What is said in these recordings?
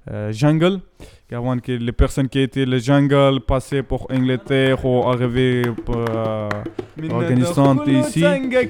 jungle. Avant que les personnes qui étaient le jungle passaient pour Angleterre ou arrivaient pour Afghanistan ici.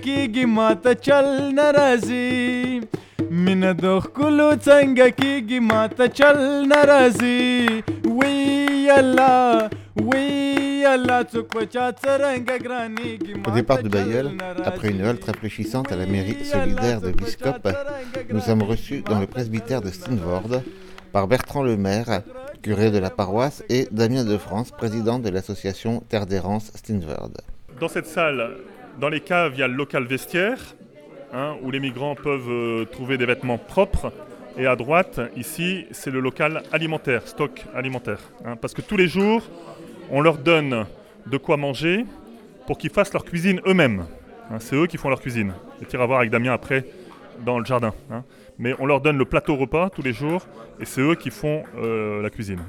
من دخلو څنګه کیږي ماته چل ناراضي وی الله څوک پچا څرنګ ګرانیږي. Au départ de Bailleul, après une halte réfléchissante à la mairie solidaire de Wiskop, nous sommes reçus dans le presbytère de Steenvoorde par Bertrand Lemaire, curé de la paroisse, et Damien de France, président de l'association Terre d'Errance Steenvoorde. Dans cette salle, dans les caves, il y a le local vestiaire, où les migrants peuvent trouver des vêtements propres. Et à droite, ici, c'est le local alimentaire, stock alimentaire. Parce que tous les jours, on leur donne de quoi manger pour qu'ils fassent leur cuisine eux-mêmes. C'est eux qui font leur cuisine. Et tu iras voir avec Damien après dans le jardin. Mais on leur donne le plateau repas tous les jours et c'est eux qui font la cuisine.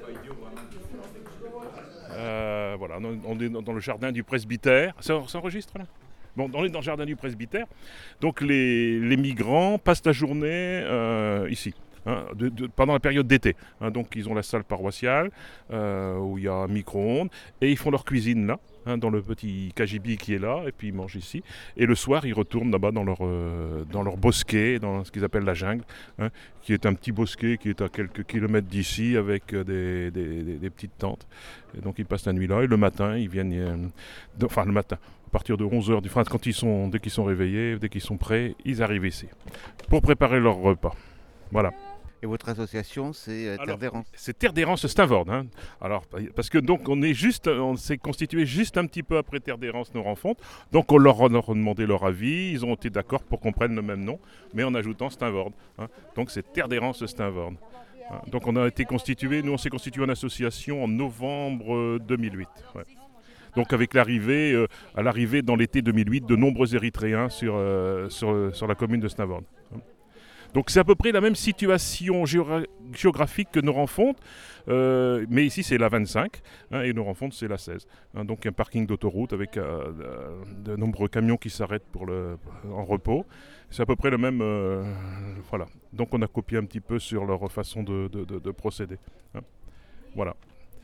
Voilà, on est dans le jardin du presbytère. Ça enregistre là ? Bon, on est dans le jardin du presbytère. Donc les migrants passent la journée ici. Pendant la période d'été. Donc ils ont la salle paroissiale où il y a un micro-ondes et ils font leur cuisine là, dans le petit cagibi qui est là, et puis ils mangent ici. Et le soir ils retournent là-bas dans leur bosquet, dans ce qu'ils appellent la jungle, qui est un petit bosquet qui est à quelques kilomètres d'ici avec des petites tentes. Et donc ils passent la nuit là et le matin ils viennent, le matin. À partir de 11h du matin, dès qu'ils sont réveillés, dès qu'ils sont prêts, ils arrivent ici pour préparer leur repas. Voilà. Et votre association, c'est Terre d'Errance. C'est Terre d'Errance Steenvoorde. Alors, parce que donc on s'est constitué juste un petit peu après Terre d'Errance nos rencontres. Donc on leur a demandé leur avis. Ils ont été d'accord pour qu'on prenne le même nom, mais en ajoutant Steenvoorde. Donc c'est Terre d'Errance Steenvoorde. Donc on s'est constitué en association en novembre 2008. Ouais. Donc avec à l'arrivée dans l'été 2008 de nombreux Érythréens sur la commune de Steenvoorde. Donc c'est à peu près la même situation géographique que nos rencontres, mais ici c'est la 25 et nos rencontres c'est la 16. Donc un parking d'autoroute avec de nombreux camions qui s'arrêtent en repos. C'est à peu près le même. Voilà. Donc on a copié un petit peu sur leur façon de procéder. Voilà.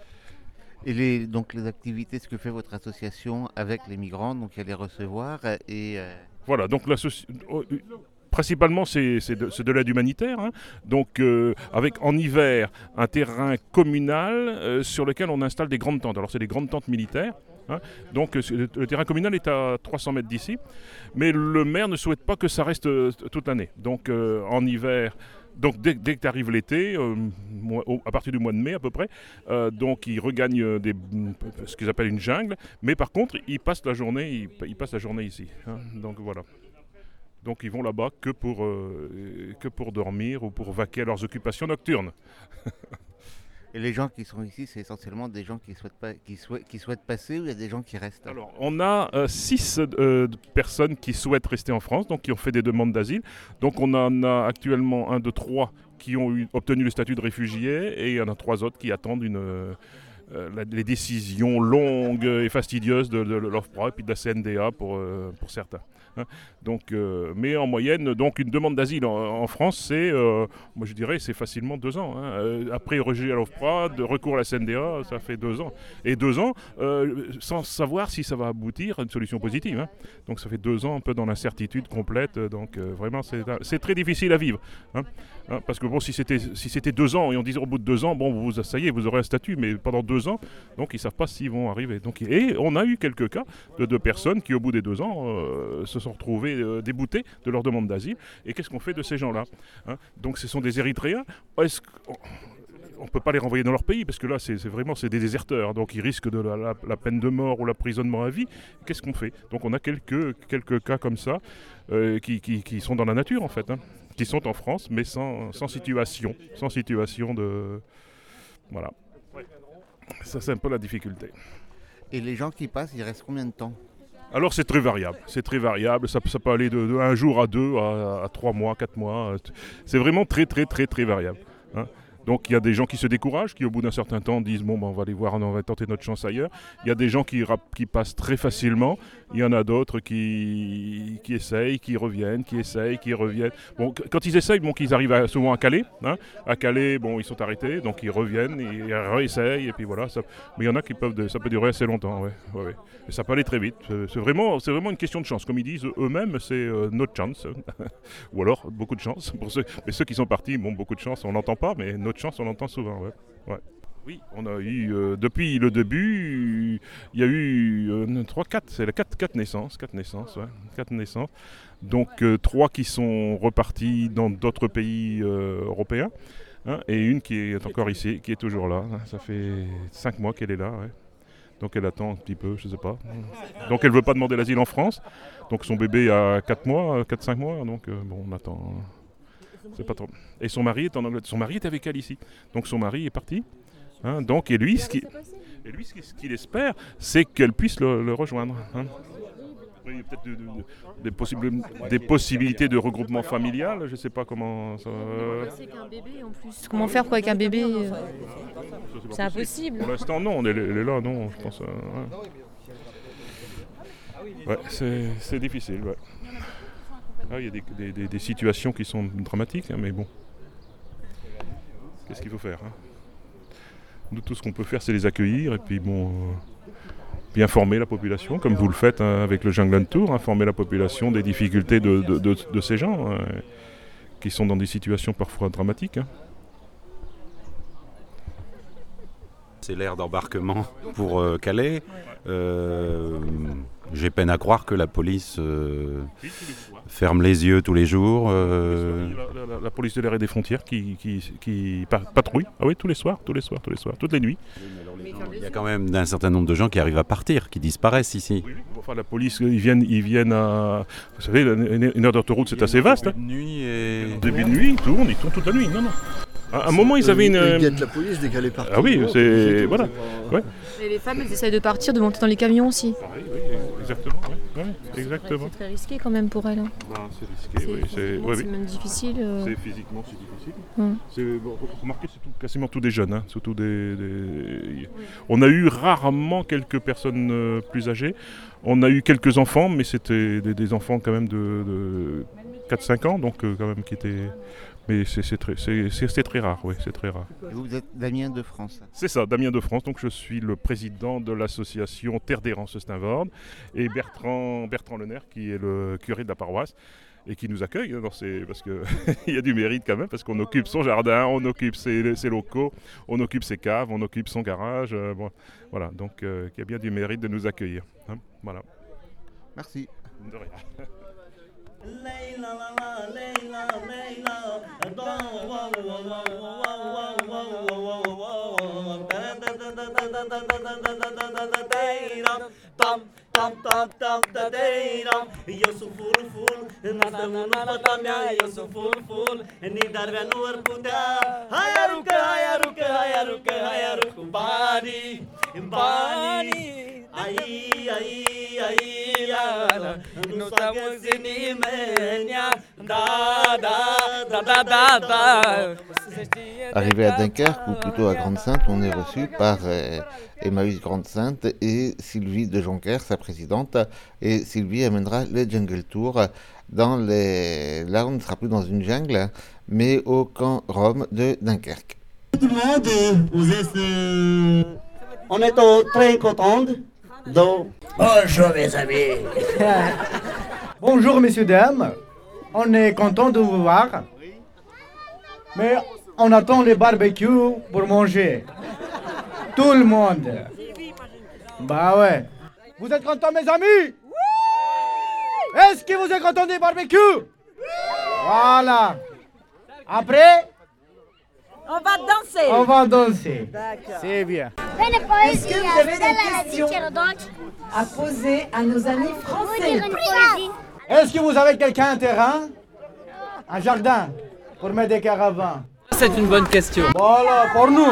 Et les activités, ce que fait votre association avec les migrants, donc il y a les recevoir et... Voilà, donc principalement, c'est de l'aide humanitaire. Donc, avec en hiver un terrain communal sur lequel on installe des grandes tentes. Alors, c'est des grandes tentes militaires. Donc, le terrain communal est à 300 mètres d'ici. Mais le maire ne souhaite pas que ça reste toute l'année. Donc, en hiver... Donc dès que tu arrives l'été, à partir du mois de mai à peu près, donc ils regagnent ce qu'ils appellent une jungle, mais par contre ils passent la journée ici. Donc voilà. Donc ils vont là-bas que pour dormir ou pour vaquer à leurs occupations nocturnes. Et les gens qui sont ici, c'est essentiellement des gens qui souhaitent passer, ou il y a des gens qui restent? Alors, on a 6 personnes qui souhaitent rester en France, donc qui ont fait des demandes d'asile. Donc, on en a actuellement 1, 2, 3 qui ont obtenu le statut de réfugié, et il y en a 3 autres qui attendent les décisions longues et fastidieuses de l'OFPRA et puis de la CNDA pour certains. Donc, mais en moyenne, donc une demande d'asile en France, c'est, moi je dirais, c'est facilement 2 ans. Après rejet à l'OFPRA, de recours à la CNDA, ça fait 2 ans. Et 2 ans, sans savoir si ça va aboutir à une solution positive. Donc ça fait 2 ans un peu dans l'incertitude complète. Donc vraiment, c'est très difficile à vivre. Parce que bon, si c'était 2 ans et on disait au bout de 2 ans, bon, ça y est, vous aurez un statut, mais pendant 2 ans, donc ils ne savent pas s'ils vont arriver. Donc, et on a eu quelques cas de personnes qui, au bout des 2 ans, se sont retrouvées déboutées de leur demande d'asile. Et qu'est-ce qu'on fait de ces gens-là? Donc ce sont des Érythréens. On ne peut pas les renvoyer dans leur pays, parce que là, c'est vraiment des déserteurs. Donc ils risquent de la peine de mort ou l'emprisonnement à vie. Qu'est-ce qu'on fait? Donc on a quelques cas comme ça qui sont dans la nature, en fait. Qui sont en France, mais sans situation de... Voilà. Ça, c'est un peu la difficulté. Et les gens qui passent, ils restent combien de temps? Alors, c'est très variable. Ça peut aller de 1 jour à 2, à 3 mois, 4 mois. C'est vraiment très, très, très, très variable. Donc il y a des gens qui se découragent, qui au bout d'un certain temps disent bon ben, on va aller voir, on va tenter notre chance ailleurs. Il y a des gens qui passent très facilement, il y en a d'autres qui essayent, qui reviennent, qui essayent, qui reviennent. Bon, quand ils essayent, bon, qu'ils arrivent souvent à Calais. À Calais, bon, ils sont arrêtés, donc ils reviennent, ils réessayent, et puis voilà. Mais il y en a qui ça peut durer assez longtemps, ouais. Et ça peut aller très vite. C'est vraiment une question de chance. Comme ils disent eux-mêmes, c'est notre chance. Ou alors beaucoup de chance. Mais ceux qui sont partis, bon, beaucoup de chance, on n'entend pas, mais notre chance, on l'entend souvent, ouais. Oui, on a eu, depuis le début, il y a eu 4 naissances. 4 naissances. Donc 3 qui sont repartis dans d'autres pays européens, et une qui est encore ici, qui est toujours là. Ça fait 5 mois qu'elle est là, ouais. Donc elle attend un petit peu, je sais pas. Donc elle veut pas demander l'asile en France. Donc son bébé a 4-5 mois, donc bon, on attend. C'est pas trop. Et son mari est en Angleterre. Son mari est avec elle ici. Donc son mari est parti. Donc, et lui, ce qu'il espère, c'est qu'elle puisse le rejoindre. Il y a peut-être des possibilités de regroupement familial, je ne sais pas comment ça... C'est qu'un bébé en plus. Comment faire avec un bébé C'est impossible. Pour l'instant, non, elle est là, non, je pense. Ouais, c'est difficile, ouais. Il y a des situations qui sont dramatiques, mais bon. Qu'est-ce qu'il faut faire, Nous, tout ce qu'on peut faire, c'est les accueillir et puis bon, bien former la population, comme vous le faites avec le Jungland Tour, informer la population des difficultés de ces gens qui sont dans des situations parfois dramatiques. C'est l'aire d'embarquement pour Calais. J'ai peine à croire que la police ferme les yeux tous les jours. La police de l'air et des frontières qui patrouille. Ah oui, tous les soirs, toutes les nuits. Il y a quand même un certain nombre de gens qui arrivent à partir, qui disparaissent ici. Oui. Enfin, la police, ils viennent à... Vous savez, une heure d'autoroute, c'est assez vaste. Début de nuit, ils tournent toute la nuit. Non. À un moment, ils avaient une... Ils guettent la police dès qu'elle est partie. Ah oui, c'est... Voilà. Ouais. Et les femmes, elles essayent de partir, de monter dans les camions aussi. Pareil, oui, exactement. Ouais, exactement. C'est très risqué quand même pour elles. C'est risqué, oui. C'est même difficile. C'est physiquement, c'est difficile. Remarquez, c'est quasiment tous des jeunes. Surtout On a eu rarement quelques personnes plus âgées. On a eu quelques enfants, mais c'était des enfants quand même de 4-5 ans, donc quand même qui étaient... Mais c'est très rare, oui, c'est très rare. Et vous êtes Damien de France. C'est ça, Damien de France. Donc je suis le président de l'association Terre d'Errance Steenvoorde et Bertrand Lenaire qui est le curé de la paroisse et qui nous accueille. Parce qu'il y a du mérite quand même, parce qu'on occupe son jardin, on occupe ses locaux, on occupe ses caves, on occupe son garage. Voilà, donc il y a bien du mérite de nous accueillir. Voilà. Merci. De rien. Leila la la Leila Leila tam tam tam tam da deiram eu sou full nada não patamia eu sou full ni darve nur puta hayaruka bani ai nous sommes Arrivé à Dunkerque, ou plutôt à Grande-Synthe, on est reçu par Emmaüs Grande-Synthe et Sylvie de Jonker, sa présidente. Et Sylvie amènera le Jungle Tour là on ne sera plus dans une jungle, mais au camp Rome de Dunkerque. Tout le monde, on est très contents. Bonjour mes amis. Bonjour messieurs, dames. On est content de vous voir. Mais on attend les barbecues pour manger. Tout le monde. Bah ouais. Vous êtes contents mes amis? Oui. Est-ce que vous êtes contents des barbecues? Oui. Voilà. Après, on va danser. D'accord. C'est bien. Est-ce que vous avez des questions à poser à nos amis français? Est-ce que vous avez un terrain? Un jardin pour mettre des caravanes? C'est une bonne question. Voilà, pour nous.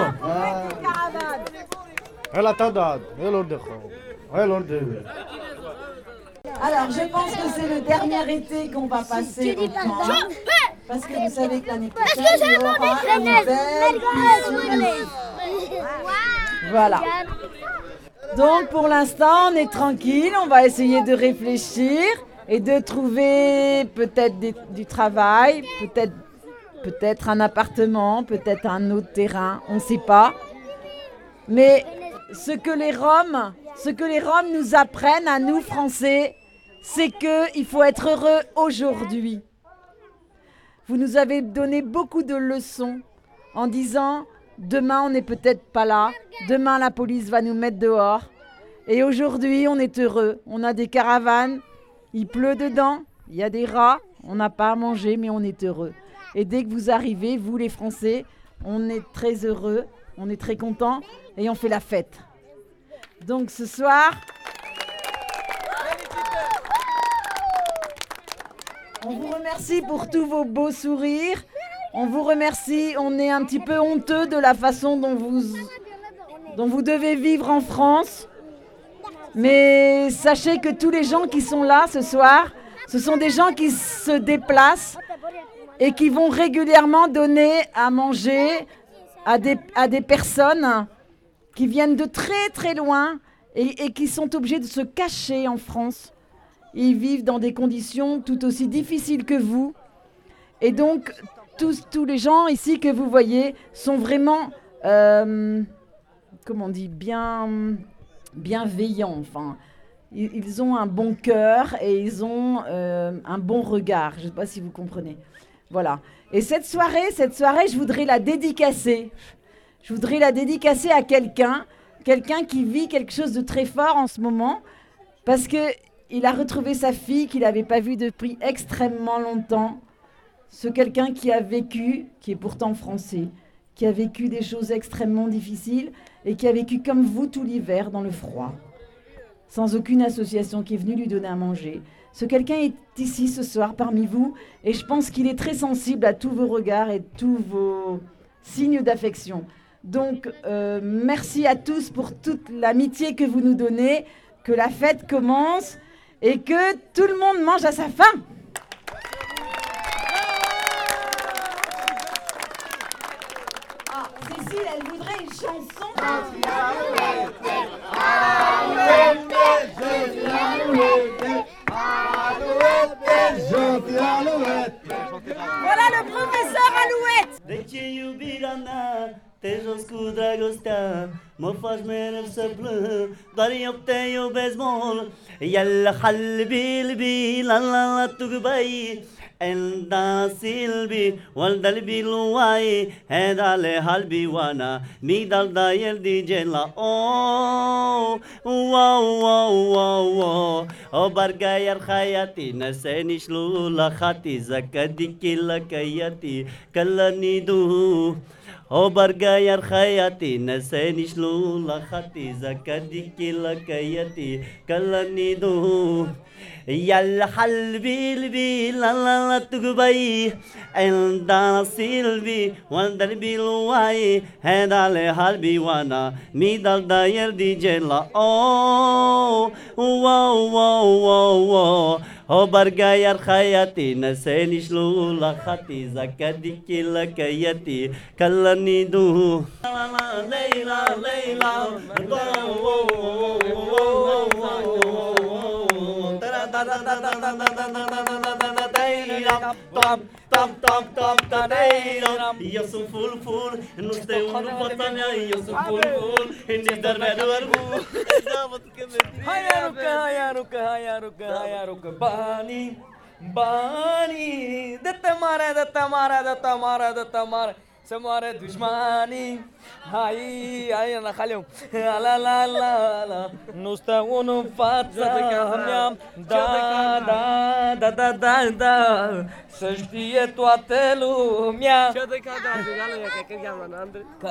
Alors, je pense que c'est le dernier été qu'on va passer au camp. Parce que vous savez que l'année prochaine, il y aura une belle piscine. Voilà. Donc pour l'instant, on est tranquille, on va essayer de réfléchir et de trouver peut-être du travail, peut-être un appartement, peut-être un autre terrain, on ne sait pas. Mais ce que les Roms nous apprennent à nous Français, c'est qu'il faut être heureux aujourd'hui. Vous nous avez donné beaucoup de leçons en disant demain on n'est peut-être pas là, demain la police va nous mettre dehors. Et aujourd'hui on est heureux, on a des caravanes, il pleut dedans, il y a des rats, on n'a pas à manger mais on est heureux. Et dès que vous arrivez, vous les Français, on est très heureux, on est très contents et on fait la fête. Donc ce soir, on vous remercie pour tous vos beaux sourires. On vous remercie, on est un petit peu honteux de la façon dont vous devez vivre en France. Mais sachez que tous les gens qui sont là ce soir, ce sont des gens qui se déplacent et qui vont régulièrement donner à manger à des personnes qui viennent de très très loin et qui sont obligés de se cacher en France. Ils vivent dans des conditions tout aussi difficiles que vous. Et donc, tous les gens ici que vous voyez sont vraiment, comment on dit, bienveillants. Enfin, ils ont un bon cœur et ils ont un bon regard. Je ne sais pas si vous comprenez. Voilà. Et cette soirée, je voudrais la dédicacer. Je voudrais la dédicacer à quelqu'un qui vit quelque chose de très fort en ce moment, parce qu'il a retrouvé sa fille qu'il n'avait pas vue depuis extrêmement longtemps. Ce quelqu'un qui a vécu, qui est pourtant français, qui a vécu des choses extrêmement difficiles et qui a vécu comme vous tout l'hiver dans le froid, sans aucune association qui est venue lui donner à manger. Ce quelqu'un est ici ce soir parmi vous et je pense qu'il est très sensible à tous vos regards et tous vos signes d'affection. Donc, merci à tous pour toute l'amitié que vous nous donnez, que la fête commence et que tout le monde mange à sa faim. Ah, Cécile, elle voudrait une chanson. Voilà le professeur Alouette. Tejos cu dragostea mă faci mereu să plâng, doar eu te iubesc mult. Yalla halbi la la la tugbai enda silbi wal dalbi luai hedale halbi wana migdal da yeldi jela o wow wow wow wow o bargayar khayati nasani shlula khati zakadiki lakayati kallani du O bargayar khayati nasani shlula khati zakadiki lakayati kallani du Yalla halbi la la la tugbai enda silbi wal darbi luai hedale halbi wana midal da yerdi jela oh wow wow wow wow O bargayar khayati nasani shlula khati zakadiki lakayati kallani du la la leila leila Eu sunt full, nu știu unul fața mea, eu sunt full, nici dar-mi-a doar Hai arucă, banii, dă-te mare, să moare dușmanii. Hai, Nahaliu, la, nu stă unul în fața mea, da, să știe toată lumea.